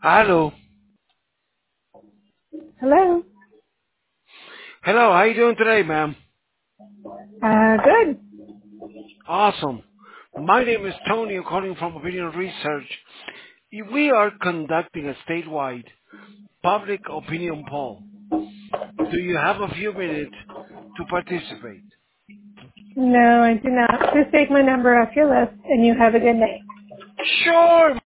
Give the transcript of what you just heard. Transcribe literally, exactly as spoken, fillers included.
Hello. Hello. Hello, how you doing today, ma'am? Uh, good. Awesome. My name is Tony. I'm calling from Opinion Research. We are conducting a statewide public opinion poll. Do you have a few minutes to participate? No, I do not. Just take my number off your list, and you have a good night. Sure,